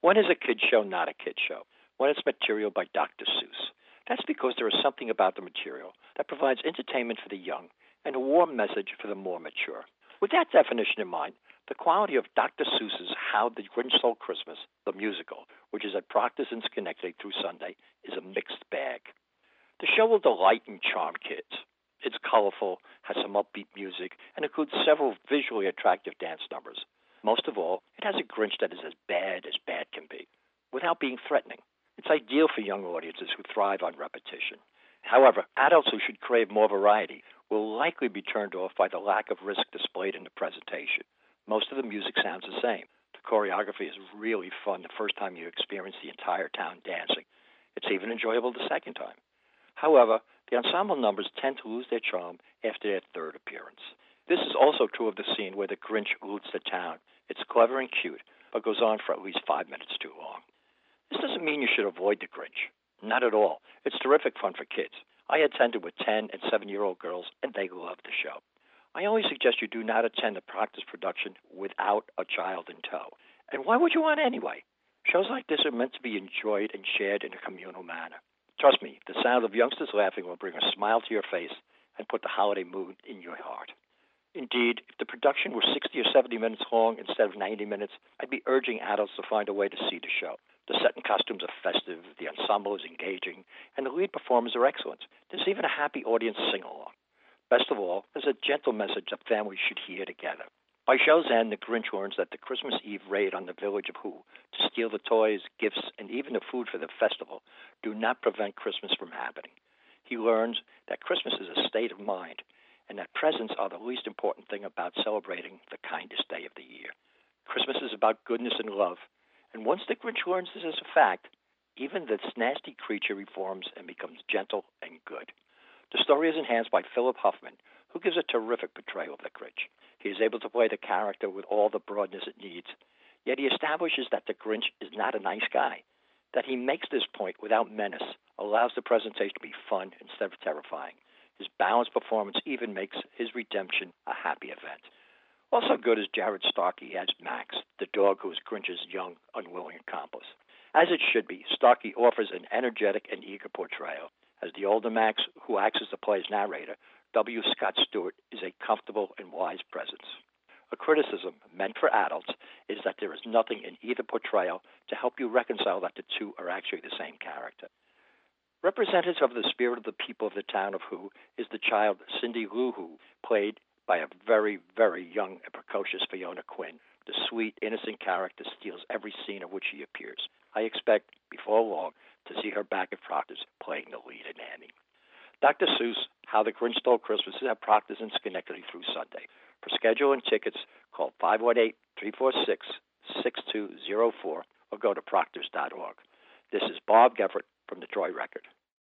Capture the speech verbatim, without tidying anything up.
When is a kid show not a kid show? When it's material by Doctor Seuss. That's because there is something about the material that provides entertainment for the young and a warm message for the more mature. With that definition in mind, the quality of Doctor Seuss's How the Grinch Stole Christmas, the musical, which is at Proctor's in Schenectady through Sunday, is a mixed bag. The show will delight and charm kids. It's colorful, has some upbeat music, and includes several visually attractive dance numbers. Most of all, it has a Grinch that is as bad as bad can be, without being threatening. It's ideal for young audiences who thrive on repetition. However, adults who should crave more variety will likely be turned off by the lack of risk displayed in the presentation. Most of the music sounds the same. The choreography is really fun the first time you experience the entire town dancing. It's even enjoyable the second time. However, the ensemble numbers tend to lose their charm after their third appearance. This is also true of the scene where the Grinch loots the town. It's clever and cute, but goes on for at least five minutes too long. This doesn't mean you should avoid the Grinch. Not at all. It's terrific fun for kids. I attended with ten and seven-year-old girls, and they loved the show. I only suggest you do not attend the Proctor's production without a child in tow. And why would you want anyway? Shows like this are meant to be enjoyed and shared in a communal manner. Trust me, the sound of youngsters laughing will bring a smile to your face and put the holiday mood in your heart. Indeed, if the production were sixty or seventy minutes long instead of ninety minutes, I'd be urging adults to find a way to see the show. The set and costumes are festive, the ensemble is engaging, and the lead performers are excellent. There's even a happy audience sing-along. Best of all, there's a gentle message that families should hear together. By show's end, the Grinch learns that the Christmas Eve raid on the village of Who to steal the toys, gifts, and even the food for the festival do not prevent Christmas from happening. He learns that Christmas is a state of mind, and that presents are the least important thing about celebrating the kindest day of the year. Christmas is about goodness and love, and once the Grinch learns this as a fact, even this nasty creature reforms and becomes gentle and good. The story is enhanced by Philip Huffman, who gives a terrific portrayal of the Grinch. He is able to play the character with all the broadness it needs, yet he establishes that the Grinch is not a nice guy. That he makes this point without menace allows the presentation to be fun instead of terrifying. His balanced performance even makes his redemption a happy event. Also good is Jared Starkey as Max, the dog who is Grinch's young, unwilling accomplice. As it should be, Starkey offers an energetic and eager portrayal. As the older Max, who acts as the play's narrator, W. Scott Stewart is a comfortable and wise presence. A criticism meant for adults is that there is nothing in either portrayal to help you reconcile that the two are actually the same character. Representative of the spirit of the people of the town of Who is the child Cindy Lou Who, played by a very, very young and precocious Fiona Quinn. The sweet, innocent character steals every scene in which she appears. I expect, before long, to see her back at Proctor's playing the lead in Annie. Doctor Seuss, How the Grinch Stole Christmas is at Proctor's in Schenectady through Sunday. For schedule and tickets, call five one eight, three four six, six two zero four or go to proctors dot org. This is Bob Geffert from the Troy Record.